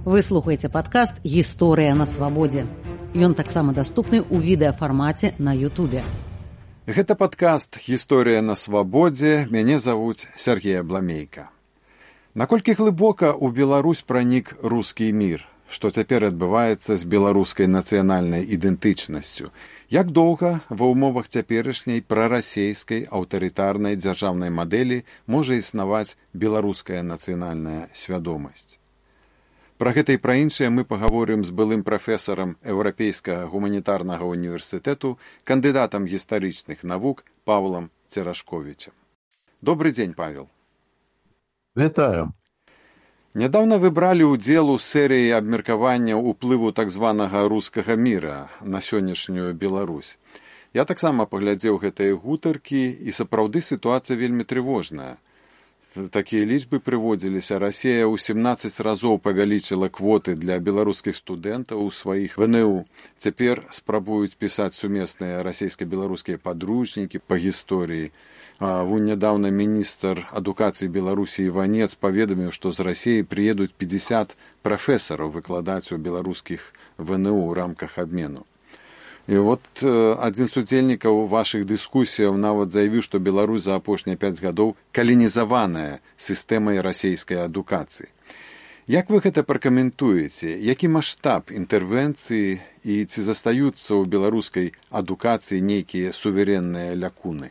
Вы слухаеце падкаст «Гісторыя на свабодзе». Ён таксама даступны ў відэафармаце на Ютубе. Гэта падкаст «Гісторыя на свабодзе». Мяне завуць Сергей Абламейка. Наколькі глыбока ў Беларусь пранік рускі мір? Што цяпер адбываецца з беларускай нацыянальнай ідэнтычнасцю? Як доўга ва ўмовах цяперашняй прарасейскай аўтарытарнай дзяржаўнай мадэлі можа існаваць беларуская нацыянальная свядомасць? Пра гэта і пра іншае мы пагаворым з былым прафесарам Еўрапейскага гуманітарнага універсітэту, кандыдатам гістарычных навук Павлам Церашковічам. Добры дзень, Павел. Вітаю. Нядаўна вы бралі ўдзел у серыі абмеркавання ўплыву так званага рускага міра на сённяшнюю Беларусь. Я таксама паглядзеў гэтыя гутаркі, і сапраўды сітуацыя вельмі трывожная. Такія лічбы прыводзіліся. Расія ў 17 разоў павялічыла квоты для беларускіх студэнтаў у сваіх ВНУ. Цяпер спрабуюць пісаць сумесныя расійска-беларускія падручнікі па гісторыі. Вунь нядаўна міністр адукацыі Беларусі Іванец паведаміў, што з Расіі прыедуць 50 прафесараў выкладаць у беларускіх ВНУ ў рамках абмену. І от адзін з удзельнікаў вашых дыскусіяў нават заявіў, што Беларусь за апошнія 5 гадоў каланізаваная сістэмай расійскай адукацыі. Як вы гэта пракаментуеце? Які маштаб інтэрвенцыі і ці застаюцца ў беларускай адукацыі нейкія суверэнныя ляkuny?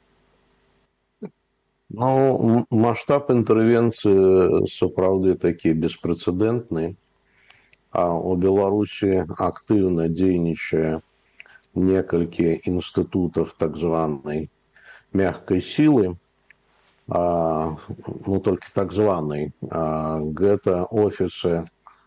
Ну, маштаб інтэрвенцыі сапраўды такі беспрэцэдэнтны, а ў Беларусі актыўна дзейнічае некалькі інстытутаў так званай мягкай сілы, ну толькі так званай. Гэта офісы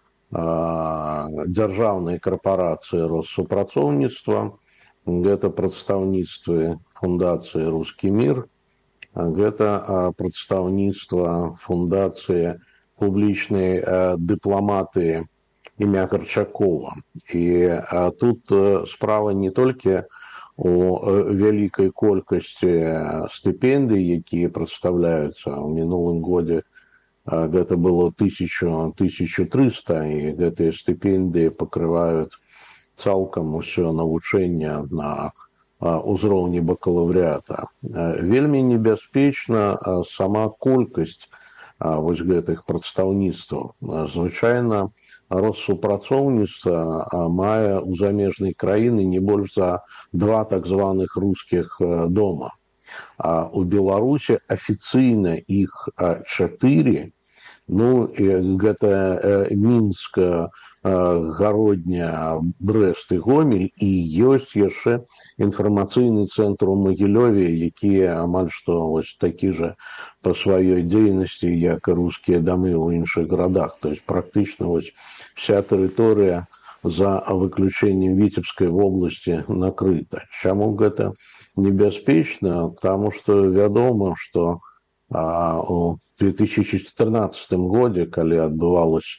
дзяржаўнай карпорацыі Россупрацоўніцтва, гэта прадстаўніцтвы фундацыі «Рускі мір», гэта прадстаўніцтва фундацыі публічнай дыпламатыі імя Карчакова. І тут справа не толькі у вялікай колькасці стыпендый, якія прадстаўляюцца. У мінулым годзе гэта было 1300, і гэтыя стыпендыі пакрываюць цалкам усё навучанне на ўзроўні бакалаўрыята. Вельмі небяспечна сама колькасць вось гэтых прадстаўніцтваў. Звычайна Россупрацоўніцтва мае ў замежнай краіны не больш за 2 так званых рускіх дома. А у Беларусі афіцыйна іх 4. Ну, гэта Мінск, Гародня, Брэст і Гомель, і ёсць яшчэ інфармацыйны цэнтр у Магілёве, які амаль што вось такі же па сваёй дзейнасці, як і рускія дамы ў іншых гарадах. То есть практычна вось вся тэрыторыя за выключэннем Віцебскай вобласці накрыта. Чаму гэта небяспечна? Таму што вядома, што у 2014 годзе, калі адбывалась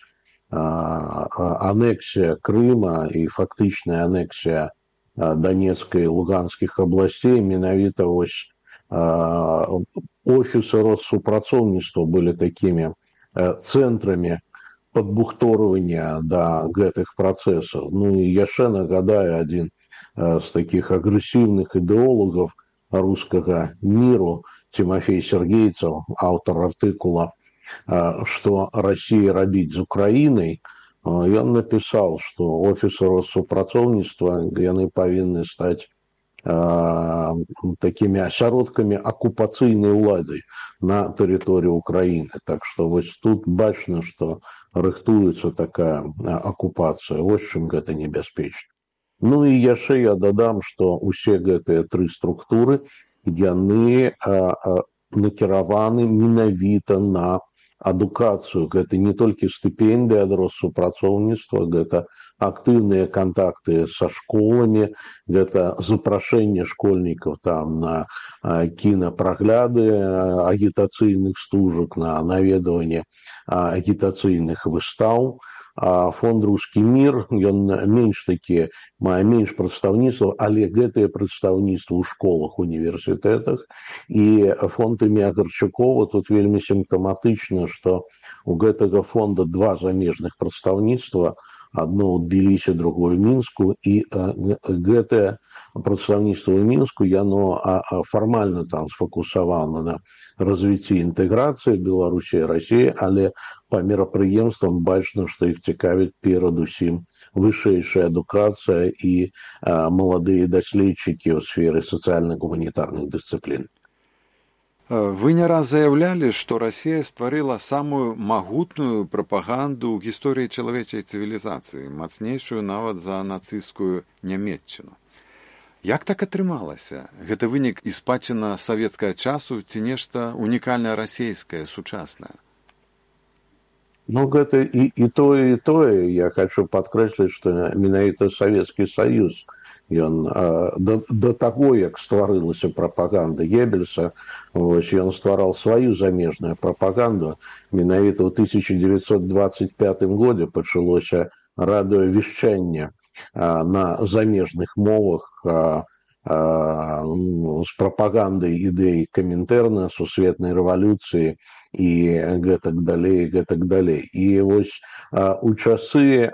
анексія Крыма і фактычная анексія Донецкай і Луганскіх абласцей, менавіта вось офісы Россупрацоўніцтва былі такімі цэнтрамі падбухторвання да гэтых працэсаў. Ну і яшчэ нагадаю, адзін з такіх агрэсіўных ідэолагаў рускага міру, Тимофей Сергейцаў, аўтар артыкула «Што Расія рабіць з Украінай», ён напісаў, што офісы Россупрацоўніцтва яны павінны стаць такімі асяродкамі акупацыйнай улады на тэрыторыі Украіны. Так што вось тут бачна, што рыхтуецца такая акупацыя. Вось чым гэта небяспечна. Ну і яшчэ я дадам, што ўсе гэтыя 3 структуры яны накіраваны менавіта на адукацыю. Гэта не толькі стыпендыі ад Россупрацоўніцтва, гэта активные контакты со школами, это запрошение школьников там на кинопрогляды агитационных стужек, на наведывание агитационных выстав. Фонд «Русский мир», ён менш такі, мае менш прадстаўніцтваў, але гэтыя прадстаўніцтвы ў школах, універсітэтах. І фонд імя Гарчукова тут вельмі сімптаматычна, што у гэтага фонда два замежных прадстаўніцтва, одно ў Тбілісі, другое ў Мінску, і гэтае прадстаўніцтва ў Мінску, яно фармальна там сфокусавана на развіцці інтэграцыі Беларусі і Расіі, але па мерапрыемствам бачна, што іх цікавіць перадусім вышэйшая адукацыя і маладыя даследчыкі ў сферы сацыяльна-гуманітарных дысцыплін. Вы не раз заявлялі, што Расія стварыла самую магутную прапаганду ў гісторыі чалавечай цывілізацыі, мацнейшую нават за нацысцкую Нямецчыну. Як так атрымалася? Гэта вынік і спадчына савецкага часу ці нешта унікальнае расійскае, сучаснае? Ну, гэта і тое, і тое. Я хочу падкрэсліць, што менавіта Савецкі Саюз, ён да таго, як стварылася прапаганда Геббельса, ён ствараў сваю замежную прапаганду. Менавіта ў 1925 годзе пачалося радыёвешчанне на замежных мовах з прапагандай ідэй Камінтэрна, сусветнай рэвалюцыі і гэтак далей, гэтак далей. І вось у часы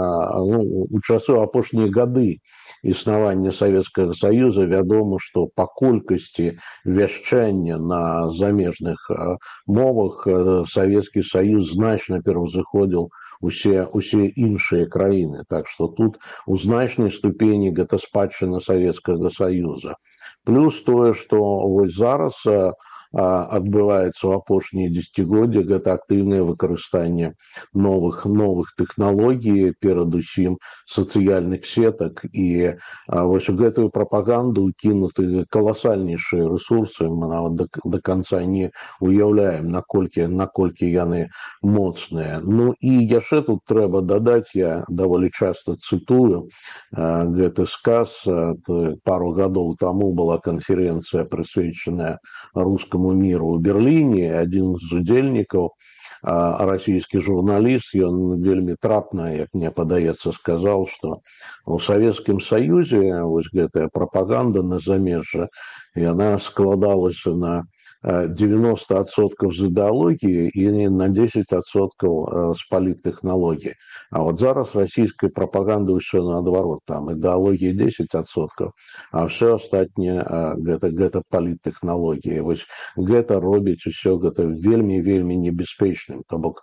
апошнія гады існавання Савецкага Саюза вядома, што па колькасці вяшчання на замежных мовах Савецкі Саюз значна пераўзыходзіў усе іншыя краіны. Так што тут у значнай ступені гэта спадчына Савецкага Саюза. Плюс тое, што вось зараз адбываецца ў апошнія дзесяцігоддзі, гэта актыўнае выкарыстанне новых тэхналогій, перадусім сацыяльных сетак, і вось у гэтую прапаганду кінуты каласальнейшыя рэсурсы, мы нават да канца не уяўляем, наколькі яны моцныя. Ну і яшчэ тут трэба дадаць, я даволі часта цытую гэты сказ, пару гадоў таму была канферэнцыя, прысвечаная рускаму міру ў Берліне, адзін з удзельнікаў, расійскі журналіст, ён вельмі трапна, як мне падаецца, сказаў, што ў Савецкім Саюзе вось гэтая прапаганда на замежжа, яна складалася на 90% з ідэалогіі і на 10% з паліттэхналогіі. А от зараз расійская прапаганда ўсё наадварот, там ідэалогія 10%, а ўсё астатняе гэта паліттэхналогіі. Вось гэта робіць усё гэта вельмі небяспечным. То бок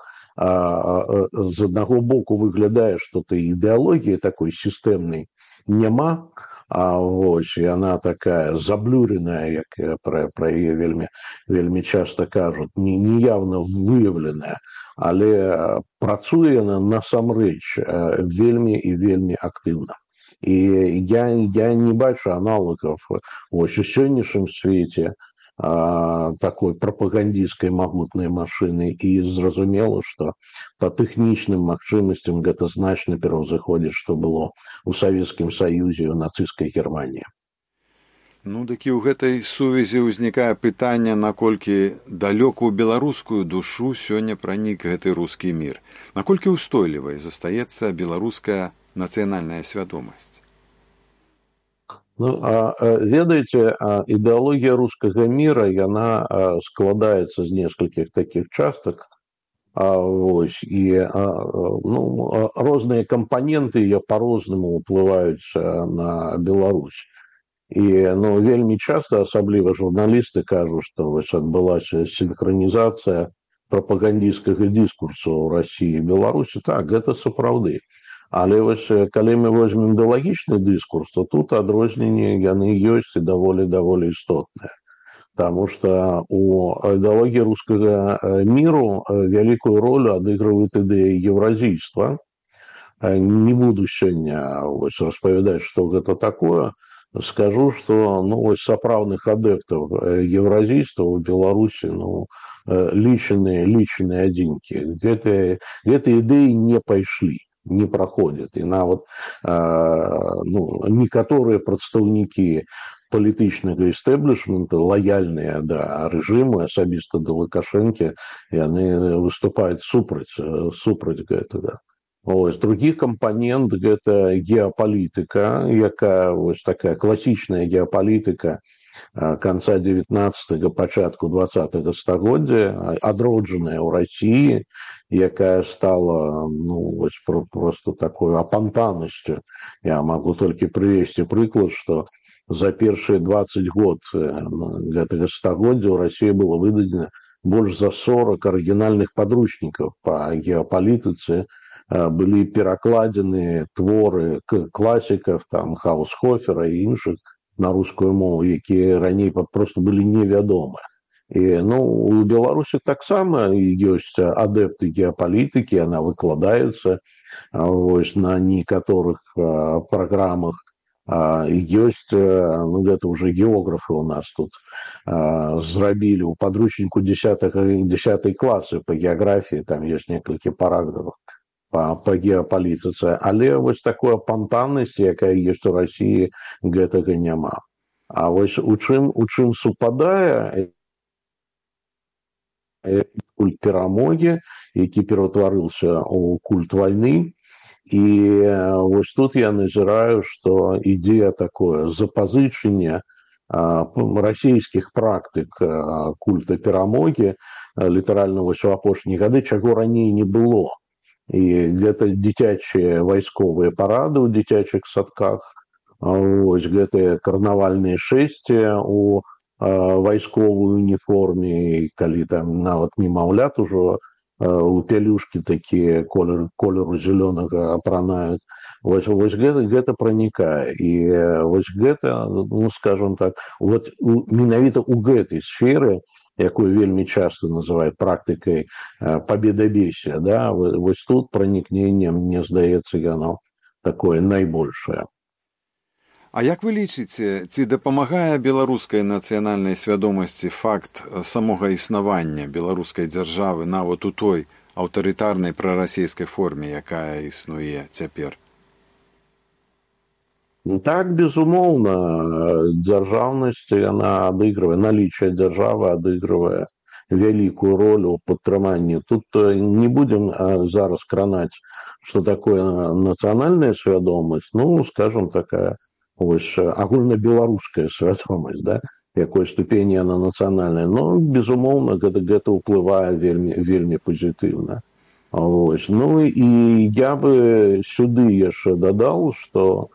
з аднаго боку выглядае, што ты ідэалогіі такой сістэмнай няма, а вось яна такая заблюреная, як пра яе вельмі часта кажуць, неявна выяўленая, але працуе яна насамрэч вельмі і вельмі актыўна. І я не бачу аналагаў вось у сённяшнім свеце такой прапагандысцкай магутнай машыны, і зразумела, што па тэхнічным магчымасцям гэта значна пераўзыходзіць, што было ў Савецкім Саюзе, у нацысцкай Германіі. Ну, такі ў гэтай сувязі ўзнікае пытанне, наколькі далёка ў беларускую душу сёння пранік гэты рускі мір. Наколькі ўстойлівай застаецца беларуская нацыянальная свядомасць? Ну, ведаеце, ідэалогія рускага міра, яна складаецца з некалькіх такіх частак, вось, і розныя кампаненты па-рознаму ўплываюць на Беларусь. І вельмі часта, асабліва журналісты кажуць, што вось адбылася сінхранізацыя прапагандысцкага дыскурсу ў Расіі і Беларусі. Так, гэта сапраўды. Але вось, калі мы возьмем ідэалагічны дыскурс, то тут адрозненні яны ёсць і даволі істотныя. Таму што у ідэалогіі рускага міру вялікую ролю адыгрываюць ідэі еўразійства. Не буду сёння распавядаць, што гэта такое. Скажу, што сапраўдных адэптаў еўразійства ў Беларусі лічаныя адзінкі. Гэтыя ідэі не пайшлі. не праходзіць. І нават некаторыя прадстаўнікі палітычнага істэблішмента, лаяльныя да рэжыму, асабіста да Лукашэнкі, яны выступаюць супраць гэтага. Ось, другі кампанент – гэта геапалітыка, якая ось такая класічная геапалітыка конца 19-го, пачатку 20-го стагоддзя, адроджаная ў Расіі, якая стала ось, просто такой апантанасцю. Я могу толькі прывесці прыклад, што за першыя 20 год гэтага стагоддзя ў Расіі было выдадзена больш за 40 арыгінальных падручнікаў па геапалітыцы, былі перакладзены творы класікаў, там, Хаусхофера і іншых на рускую мову, якія раней просто былі невядомы. І, у Беларусі таксама ёсць адэпты геапалітыкі, яна выкладаецца ось, на некаторых праграмах. Ёсць, гэта ўжо географы у нас тут зрабілі ў падручніку 10 класы па геаграфіі, там ёсць некалькі параграфаў па геапалітыцы, але вось такой апантанасці, якая ёсць у Расіі, гэтага няма. А вось у чым супадае культ перамогі, які ператварыўся ў культ вайны, і вось тут я назіраю, што ідзе такое запазычанне расійскіх практык культа перамогі літаральна вось у апошнія гады, чаго раней не было. І гэта дзіцячыя вайсковыя парады ў дзіцячых садках, ось гэтыя карнавальныя шэсці у вайсковой уніформе, калі там нават немаўлят ужо у пялюшкі такія колеру зялёнага апранаюць. Вось гэта пранікае. І вось гэта, скажам так, менавіта ў гэтай сферы, якую вельмі часта называюць практыкай победобесия, да, вось тут пранікненне, мне здаецца, яно такое найбольшае. А як вы лічыце, ці дапамагае беларускай нацыянальнай свядомасці факт самога існавання беларускай дзяржавы нават у той аўтарытарнай прарасійскай форме, якая існуе цяпер? Так, безумоўна, дзяржаўнасць, яна адыгрывае, налічча дзяржавы адыгрывае вялікую ролю ў падтрыманні. Тут не будзем зараз кранаць, што такое нацыянальная свядомасць, скажам, такая ось агульнабеларуская свядомасць, да, якой ступені яна нацыянальная. Безумоўна, гэта ўплывае вельмі пазітыўна. Ось. І я бы сюды яшчэ дадаў, што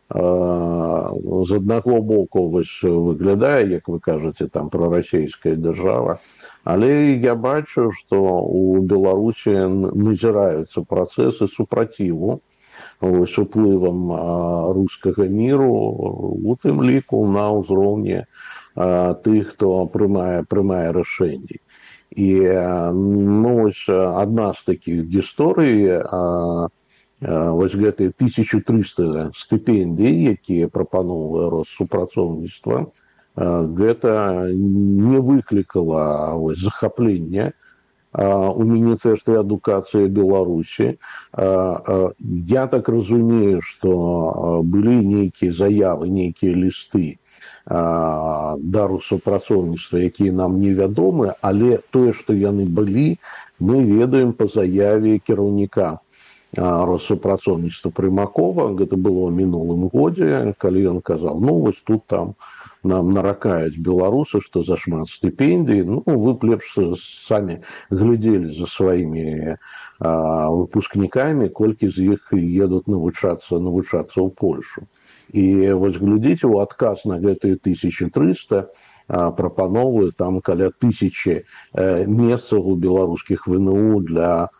з аднаго боку выглядае, як вы кажаце, там прарасійская дзяржава, але я бачу, што у Беларусі назіраюцца працэсы супраціву з уплывам рускага міру, у тым ліку на ўзроўні тых, хто прымае рашэнні. І адна з такіх гісторый, вось гэтыя 1300 стыпендый, якія прапаноўвае Россупрацоўніцтва, гэта не выклікала захаплення у Міністэрстве адукацыі Беларусі. Я так разумею, што былі нейкія заявы, нейкія лісты да Россупрацоўніцтва, якія нам невядомы, але тое, што яны былі, мы ведаем па заяве кіраўніка Россупрацоўніцтва Прымакова. Гэта было ў мінулым годзе, калі ён казаў, вось тут там нам наракаюць беларусы, што зашмат стыпендый, вы б лепш самі глядзелі за сваімі выпускнікамі, колькі з іх едуць навучацца ў Польшу. І вось глядзіце, у адказ на гэтыя 1300 прапановваюць там каля 1000 месцаў у беларускіх ВНУ для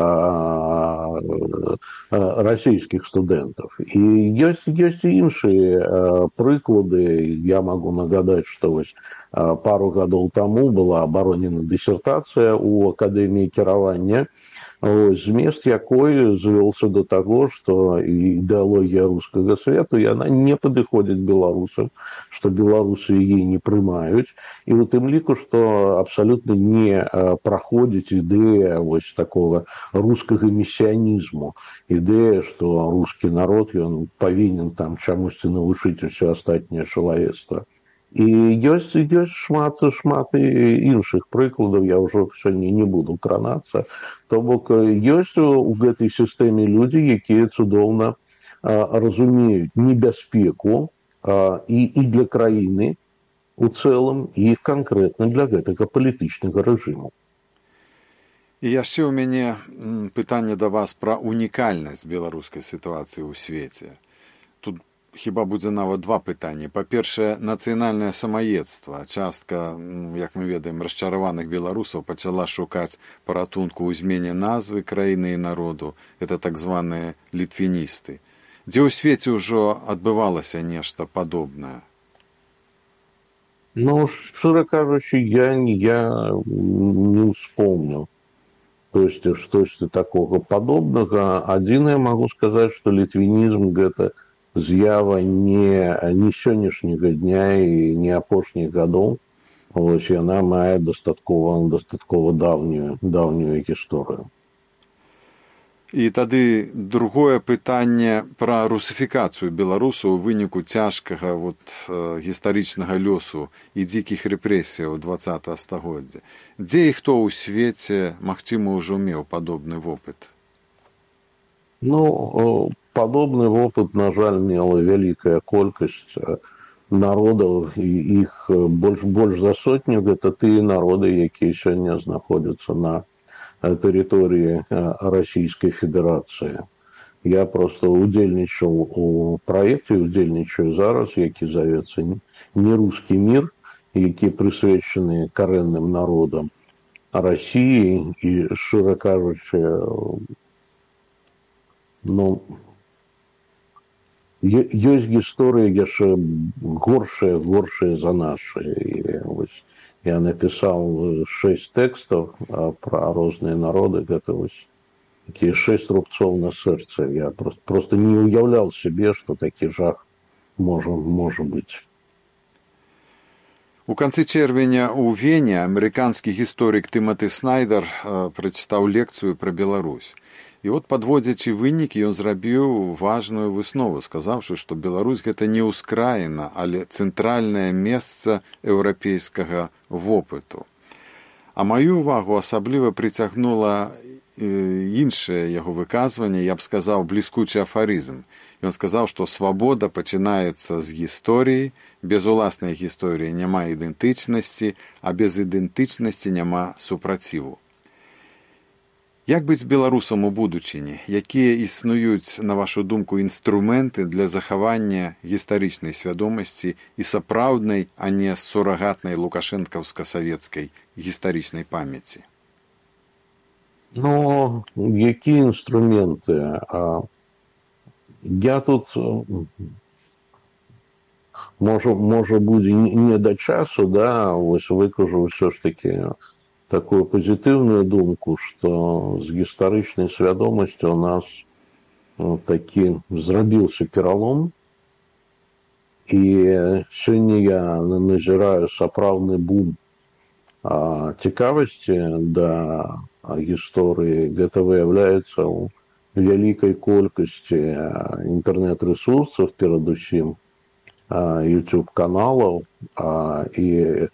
расійскіх студэнтаў. І ёсць і іншыя прыклады. Я магу нагадаць, што вось пару гадоў таму была абаронена дысертацыя ў Акадэміі кіравання змест якой звёлся до таго, што ідэалогія рускага свету яна не падыходзіць беларусам, што беларусы яе не прымаюць, і у тым ліку, што абсалютна не праходзіць ідэя вось такога рускага месіянізму, ідэя, што рускі народ ён павінен там чамусьці навучыць усё астатняе чалавецтва. І ёсць шмат іншых прыкладаў, я ўжо сёння не буду кранацца. То бок ёсць у гэтай сістэме людзі, якія цудоўна разумеюць небяспеку і для краіны у цэлым, і канкрэтна для гэтага палітычнага рэжыму. І яшчэ ў мяне пытанне да вас пра унікальнасць беларускай сітуацыі ў свеце. Тут хіба будзе нават два пытанні. Па-першае, нацыянальнае самаедства. Частка, як мы ведаем, расчараваных беларусаў пачала шукаць паратунку ў змене назвы краіны і народу. Это так званыя літвіністы. Дзе ў свеце ўжо адбывалася нешта падобнае? Ну, шчыра кажучы, я не успомню. То есть, штосьці такога падобнага. Адзінае магу сказаць, што літвінізм гэта з'ява не сённяшняга дня і не апошніх гадоў. Вось яна мае дастаткова даўнюю гісторыю. І тады другое пытанне пра русіфікацыю беларусаў у выніку цяжкага гістарычнага лёсу і дзікіх рэпрэсіяў 20-го стагоддзя. Дзе і хто ў свеце, магчыма, ужо меў падобны вопыт? Ну, падобны вопыт, на жаль, мела вялікая колькасць народаў, і іх больш за сотню. Гэта тыя народы, якія сёння знаходзяцца на тэрыторыі Расійскай Федэрацыі. Я проста удзельнічаў у праекце, удзельнічаю зараз, які завецца «Нерускі мір», які прысвечаны карэнным народам Расіі, і, шчыра кажучы, ёсць гісторыі яшчэ горшыя за нашы. Я напісаў 6 тэкстаў пра розныя народы, гэта такія 6 рубцоў на сэрцы. Я проста не уяўляў сябе, што такі жах можа быць. У канцы чэрвеня ў Вене амерыканскі гісторык Тыматы Снайдер прачытаў лекцыю пра Беларусь. І падводзячы вынікі, ён зрабіў важную выснову, сказаўшы, што Беларусь гэта не ўскраіна, але цэнтральнае месца еўрапейскага вопыту. А маю ўвагу асабліва прыцягнула іншае яго выказванне, я б сказаў, бліскучы афарызм. Ён сказаў, што свабода пачынаецца з гісторыі, без уласнай гісторыі няма ідэнтычнасці, а без ідэнтычнасці няма супраціву. Як быць беларусам у будучыні? Якія існуюць, на вашу думку, інструменты для захавання гістарычнай свядомасці і сапраўднай, а не сурагатнай лукашэнкаўска-савецкай гістарычнай памяці? Ну, якія інструменты? Я тут, можа будзе не да часу, выкажу ўсё ж такі такую пазітыўную думку, што з гістарычнай свядомасцю у нас такі зрабіўся пералом, і сёння я назіраю сапраўдны бум цікавасці да гісторыі. Гэта выяўляецца ў вялікай колькасці інтэрнэт-рэсурсаў, перадусім YouTube-каналаў, і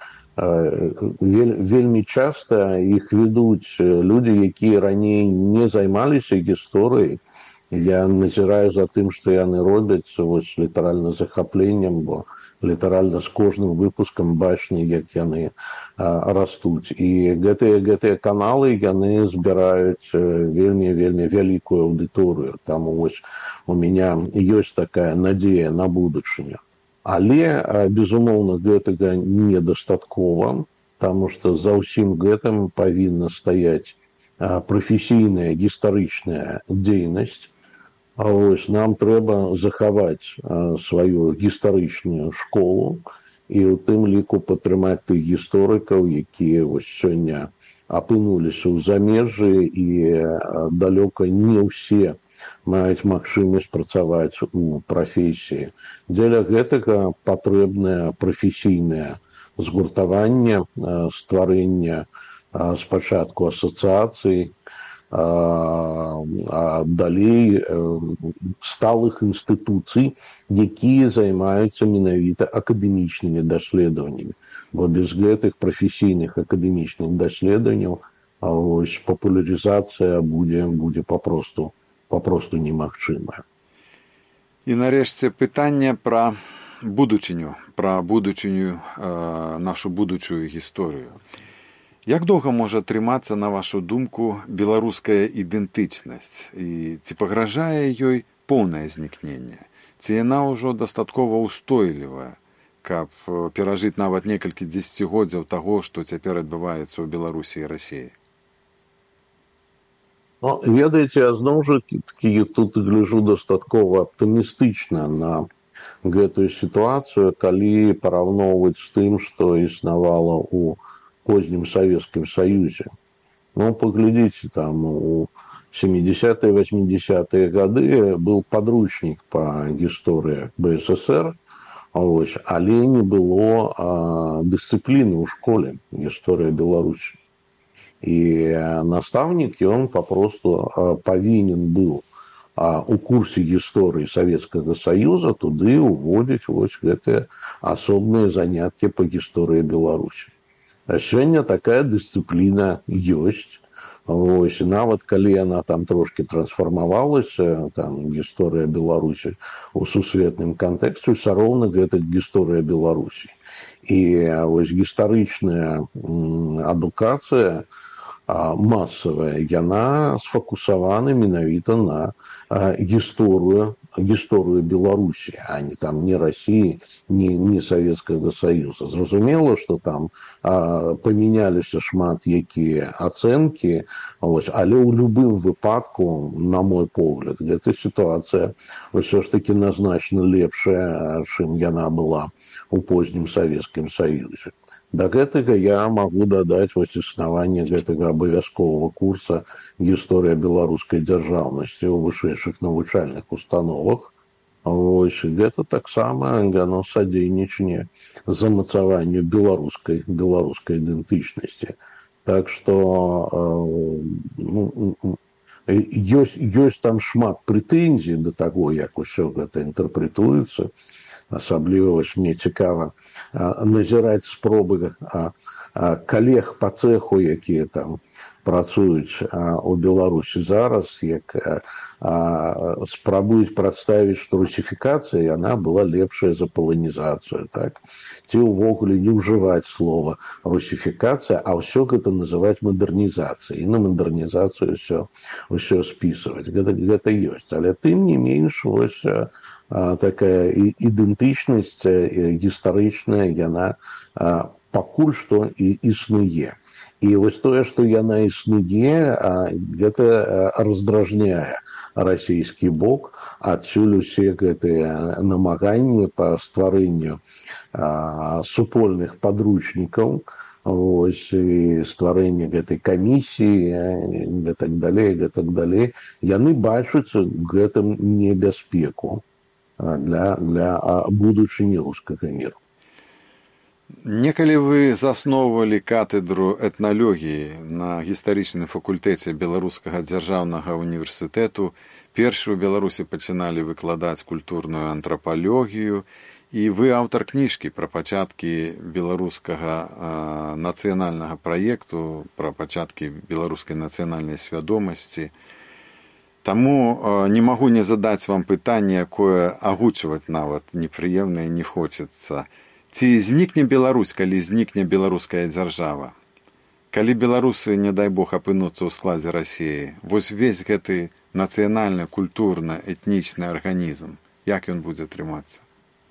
вельмі часта іх ведуць людзі, якія раней не займаліся гісторыяй. Я назіраю за тым, што яны робяць літаральна захапленнем, бо літаральна з кожным выпускам бачна, як яны растуць. І гэтыя каналы, яны збіраюць вельмі вялікую аўдыторыю. Там у мяне ёсць такая надзея на будучыню. Але, безумоўна, гэтага недастаткова, таму што за ўсім гэтым павінна стаяць прафесійная гістарычная дзейнасць. Нам трэба захаваць сваю гістарычную школу і ў тым ліку падтрымаць тых гісторыкаў, якія сёння апынуліся ў замежжы, і далёка не ўсе маюць магчымасць працаваць у прафесіі. Дзеля гэтага патрэбнае прафесійнае згуртаванне, стварэнне спачатку асацыяцый, а далей сталых інстытуцый, якія займаюцца менавіта акадэмічнымі даследаваннямі. Бо без гэтых прафесійных акадэмічных даследаванняў папулярызацыя будзе папросту немагчымая. І нарэшце пытанне пра будучыню, нашу будучую гісторыю. Як доўга можа трымацца, на вашу думку, беларуская ідэнтычнасць? І ці пагражае ёй поўнае знікненне? Ці яна ўжо дастаткова ўстойлівая, каб перажыць нават некалькі дзесяцігоддзяў таго, што цяпер адбываецца ў Беларусі і Расіі? Ну, ведаеце, я зноў жа такі тут гляджу дастаткова аптымістычна на гэтую сітуацыю, калі параўноўваць з тым, што існавала ў позднім Савецкім Саюзе. Ну, паглядзіце, там у 70-е, 80-е гады был падручнік па гісторыі БССР, але не было дысцыпліны ў школе гісторыя Беларусі. І настаўнік, ён папросту павінен быў у курсе гісторыі Савецкага Саюза туды уводзіць гэтыя асобныя заняткі па гісторыі Беларусі. А сёння такая дысцыпліна ёсць. Нават калі яна там трошкі трансфармавалася, там гісторыя Беларусі у сусветным кантэксце, ўсё роўна гэта гісторыя Беларусі. І гістарычная адукацыя масавая, яна сфокусавана менавіта на гісторыю Беларусі, а не там не Расіі, не Савецкага Саюза. Зразумела, што там памяняліся шмат якія ацэнкі, але ў любым выпадку, на мой погляд, гэта сітуацыя ўсё ж такі назначна лепшая, чым яна была у познім Савецкім Саюзе. Да гэтага я магу дадаць існаванне гэтага абавязковага курса гісторыя беларускай дзяржаўнасці ў вышэйшых навучальных установах. Гэта таксама яно садзейнічанне замацаванню беларускай ідэнтычнасці. Так што ёсць там шмат прэтэнзій да таго, як усё гэта інтэрпрэтуецца. Асабліва мне цікава назіраць спробы калег па цэху, якія там працуюць у Беларусі зараз, як спрабуюць прадставіць, што русіфікацыя яна была лепшая за паланізацыю, так? Ці ўвогуле не ўжываць слова русіфікацыя, а ўсё гэта называць мадэрнізацыяй. І на мадэрнізацыю ўсё спісваць. Гэта ёсць. Але тым не менш, такая ідэнтычнасць гістарычная, яна пакуль што і існуе. І тое, што яна існуе, гэта раздражняе расійскі бок. Адсюль усе гэтыя намаганні па стварэнню супольных падручнікаў, стварэнне гэтай камісіі, гэтак далей, яны бачаць гэтым небяспеку для будучыні рускага міру. Некалі вы засноўвалі катедру этналогіі на гістарычным факультэце Беларускага дзяржаўнага універсітэту. Першы ў Беларусі пачыналі выкладаць культурную антрапалогію, і вы аўтар кніжкі пра пачаткі беларускага нацыянальнага праекту, пра пачаткі беларускай нацыянальнай свядомасці. Таму не магу не задаць вам пытанне, якое агучваць нават непрыемна і не хочацца. Ці знікне Беларусь, калі знікне беларуская дзяржава? Калі беларусы, не дай Бог, апынуцца ў складзе Расіі, весь гэты нацыянальны, культурна, этнічны арганізм, як ён будзе трымацца?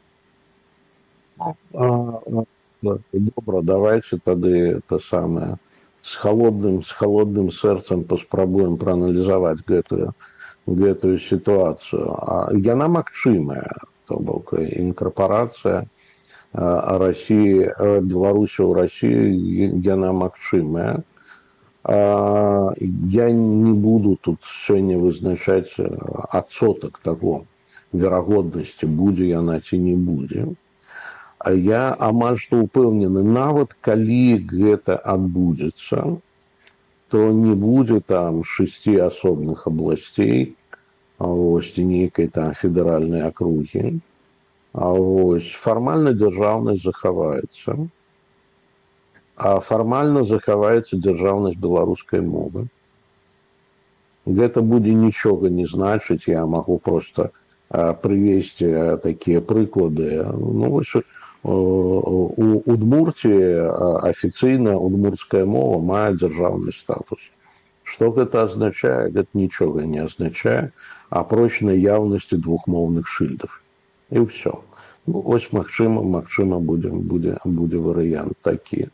Добра, давайте тады з холодным сэрцам паспрабуем прааналізаваць гэтую сітуацыю. Яна магчымая, то бок інкарпарацыя Беларусі ў Расію, яна магчымая. Я не буду тут сёння вызначаць адсотак таго, верагоднасці, будзе яна ці не будзе. А я амаль што ўпэўнены, нават калі гэта адбудзецца, то не будзе там 6 асобных абласцей, ці нейкай там федэральнай акругі. Фармальна дзяржаўнасць захаваецца, а фармальна захаваецца дзяржаўнасць беларускай мовы. Гэта будзе нічога не значыць, я магу проста прывесці такія прыклады. У Удмуртіі афіцыйна удмуртская мова мае дзяржаўны статус. Што гэта азначае? Гэта нічога не азначае, апроч наяўнасці двухмоўных шыльдаў. І ўсё. Магчыма, будзе варыянт такі.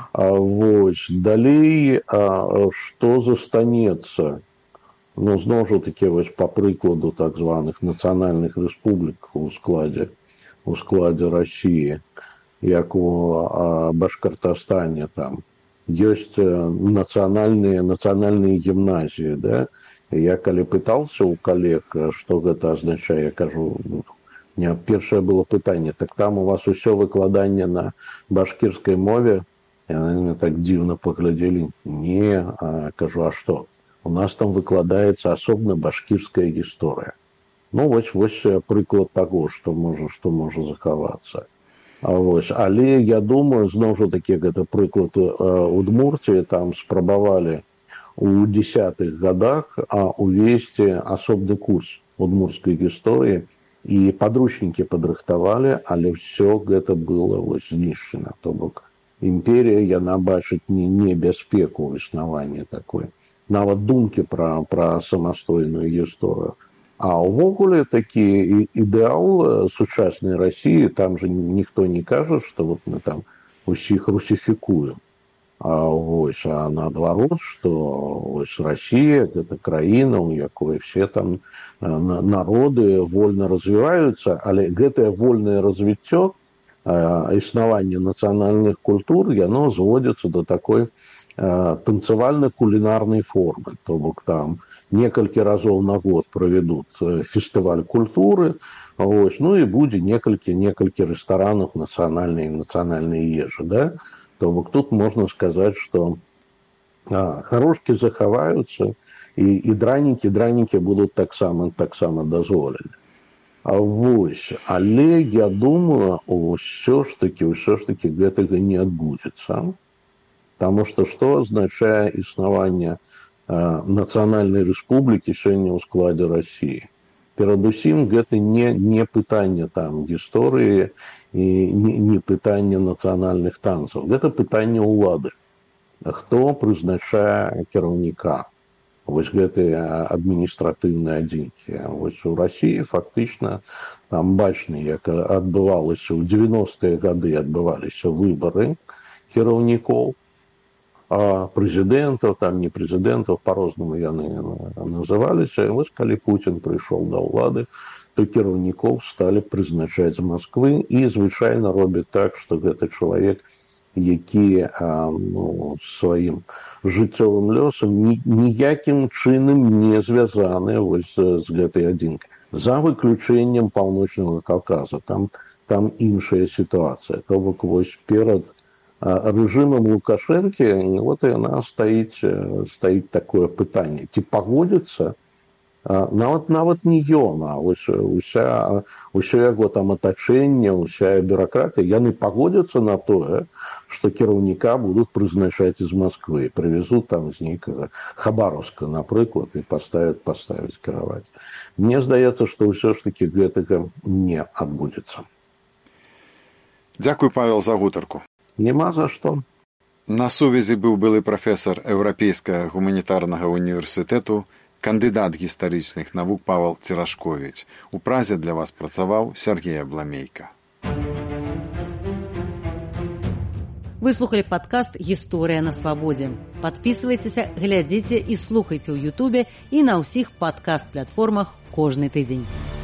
Далей, што застанецца? Зноў жа такі, па прыкладу так званых нацыянальных рэспублік у складзе России, як у Башкортостане, там ёсць нацыянальныя гімназіі, да? Я калі пытался у калег, што гэта азначае, я кажу, першае было пытанне, так там у вас усё выкладанне на башкірскай мове? Яны так дзіўна паглядзелі. Не, кажу, а што? У нас там выкладаецца асобна башкірская гісторыя. Вось прыклад таго, што можа захавацца. Але я думаю, зноў жа такі, гэта прыклад Удмуртіі, там спрабавалі у 10-х годах увесці асобны курс удмуртскай гісторыі, і падручнікі падрыхтавалі, але ўсё гэта было знішчана. То бок імперія, яна бачыць небяспеку ў існаванні такой. Нават думкі пра самастойную гісторыю. А ўвогуле такі ідэал сучаснай России, там же ніхто не кажа, што мы там усіх русифікуем. А наадварот, што Россия – гэта краіна, у якой все там народы вольна развіваюцца, але гэтае вольнае развіццё, існаванне нацыянальных культур, яно зводзіцца да такой танцавальна-кулінарнай формы. То бок там некалькі разоў на год правядуць фестываль культуры, і будзе некалькі рэстаранаў нацыянальнай ежы, да? То бок тут можна сказаць, што харошкі захаваюцца, і дранікі будуць таксама дазволены. Але я думаю, ўсё ж такі гэтага не адбудзецца. Таму што азначае існаванне нацыянальнай рэспублікі сёння ў складзе России? Перадусім, гэта не пытанне там гісторыі і не пытанне нацыянальных танцаў. Гэта пытанне ўлады. Хто прызначае кіраўніка? Гэтыя адміністратыўныя адзінкі. У России фактычна там бачна, як адбывалася ў 90-е гады адбываліся выбары кіраўнікоў, прэзідэнтаў, там не прэзідэнтаў, па-рознаму яны называліся. І калі Путін прыйшоў да ўлады, то кіраўнікоў сталі прызначаць з Масквы, і звычайна робяць так, што гэта чалавек, які сваім жыццёвым лёсам ніякім чынам не звязаны з гэтай адзінкай. За выключэннем Паўночнага Каўказа. Там іншая сітуацыя. То бок перад рэжымам Лукашэнкі яна стаіць такое пытанне. Ці пагодзіцца? Нават не ён, а ўсё яго там атачэнне, ўся бюракратыя, яны пагодзяцца на тое, што кіраўніка будуць прызначаць з Масквы, прывезуць там з нейкага Хабаровска, напрыклад, і паставіць кіраваць. Мне здаецца, што ўсё ж такі гэтага не адбудзецца. Дзякуй, Павел, за гутарку. Нема за што. На сувязі быў былы прафесар Еўрапейскага гуманітарнага універсітэту, кандыдат гістарычных навук Павел Церашковіч. У Празе для вас працаваў Сергей Абламейка. Вы слухали падкаст «Гісторыя на свабодзе». Падпісвайцеся, глядзіце і слухайце ў Ютубе і на ўсіх падкаст-платформах кожны тыдзень.